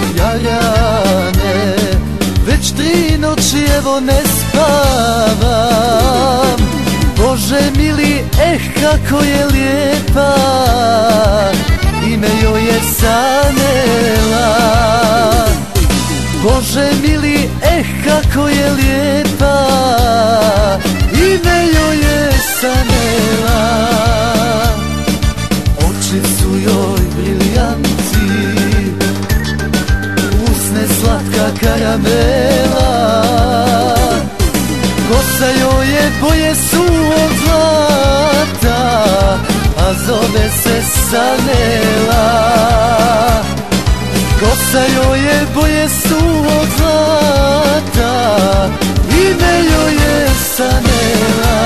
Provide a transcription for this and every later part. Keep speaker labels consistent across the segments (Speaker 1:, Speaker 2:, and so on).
Speaker 1: jarane, već 3 noći evo ne spavam. Bože mili, kako je lijepa, ime joj je Sanela. Bože mili, kako je lijepa, ime joj je Sanela. Oči su joj briljanti, usne slatka karamela, kosa joj je boje su od zlata, a zove se Sanela. Kosa joj je boje su od zlata, ime joj je Sanela.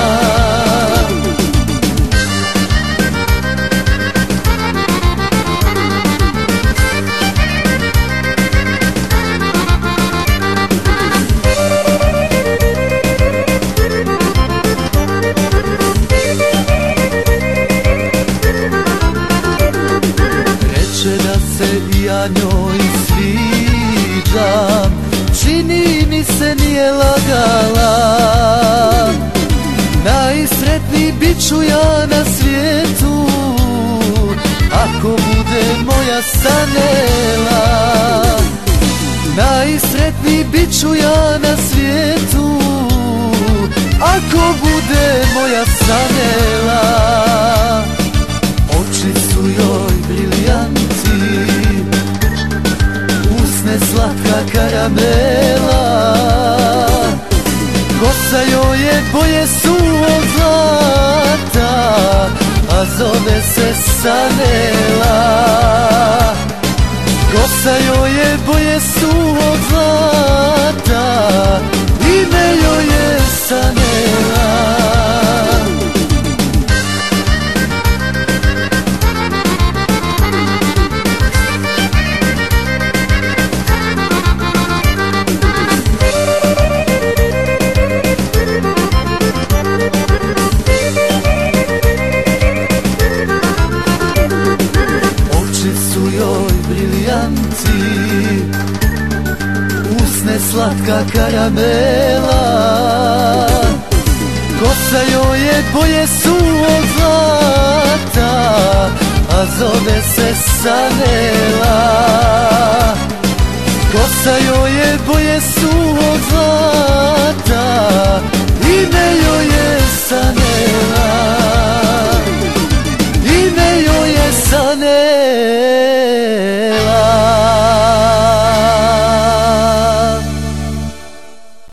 Speaker 1: Da se ja njoj sviđam, čini mi se nije lagala. Najsretniji bit ću ja na svijetu ako bude moja Sanela. Najsretniji bit ću ja na svijetu ako bude moja Sanela. Oči su joj briljanti, usne slatka karamela, kosa joj je boje su od zlata, a zove se Sanela. Kosa joj je boje su od zlata, ime joj je Sanela. Usne slatka karamela, kosa joj je boje su od zlata, a zove se Sanela. Kosa joj je boje su od zlata, ime joj je Sanela.